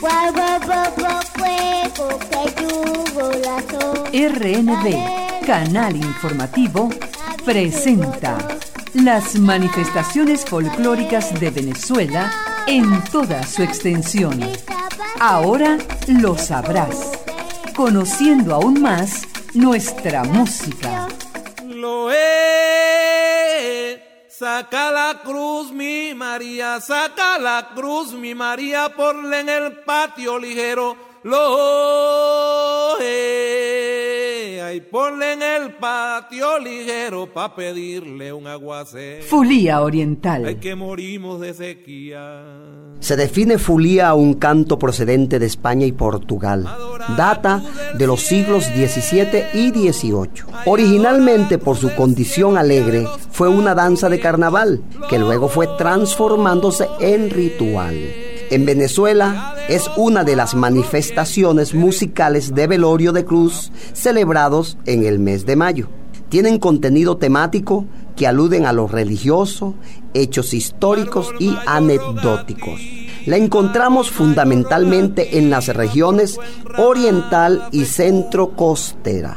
RNB, Canal Informativo, presenta las manifestaciones folclóricas de Venezuela en toda su extensión. Ahora lo sabrás, conociendo aún más nuestra música. Lo es, saca la cruz mi María, saca la cruz mi María, ponle en el patio ligero. Lo es, ay, ponle en el patio ligero pa' pedirle un aguacero. Fulía Oriental. Ay, que morimos de sequía. Se define fulía a un canto procedente de España y Portugal. Data de los siglos XVII y XVIII. Originalmente, por su condición alegre, fue una danza de carnaval que luego fue transformándose en ritual. En Venezuela es una de las manifestaciones musicales de velorio de cruz celebrados en el mes de mayo. Tienen contenido temático que aluden a lo religioso, hechos históricos y anecdóticos. La encontramos fundamentalmente en las regiones oriental y centro costera.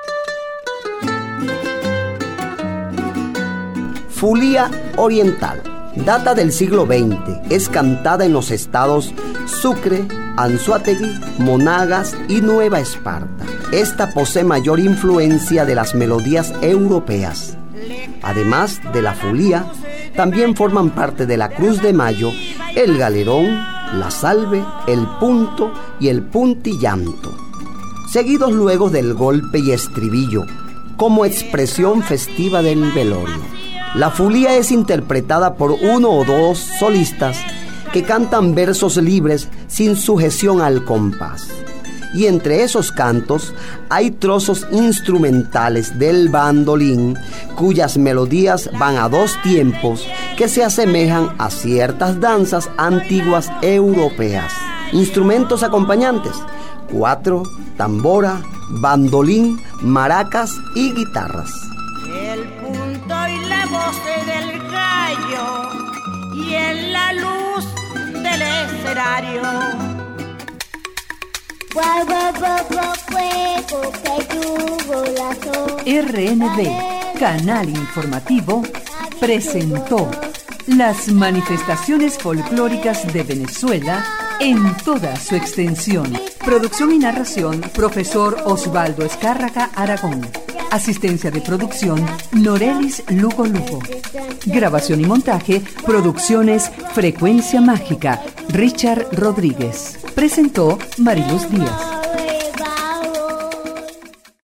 Fulía Oriental. Data del siglo XX, es cantada en los estados Sucre, Anzoátegui, Monagas y Nueva Esparta. Esta posee mayor influencia de las melodías europeas. Además de la fulía, también forman parte de la Cruz de Mayo, el galerón, la salve, el punto y el puntillanto, seguidos luego del golpe y estribillo, como expresión festiva del velorio. La fulía es interpretada por uno o dos solistas que cantan versos libres sin sujeción al compás. Y entre esos cantos hay trozos instrumentales del bandolín cuyas melodías van a dos tiempos que se asemejan a ciertas danzas antiguas europeas. Instrumentos acompañantes: cuatro, tambora, bandolín, maracas y guitarras. El punto y la voz del gallo y en la luz del escenario. RNB, Canal Informativo, presentó las manifestaciones folclóricas de Venezuela en toda su extensión. Producción y narración, profesor Osvaldo Escárraga Aragón. Asistencia de producción, Norelis Lugo Lugo. Grabación y montaje, Producciones Frecuencia Mágica, Richard Rodríguez. Presentó Mariluz Díaz.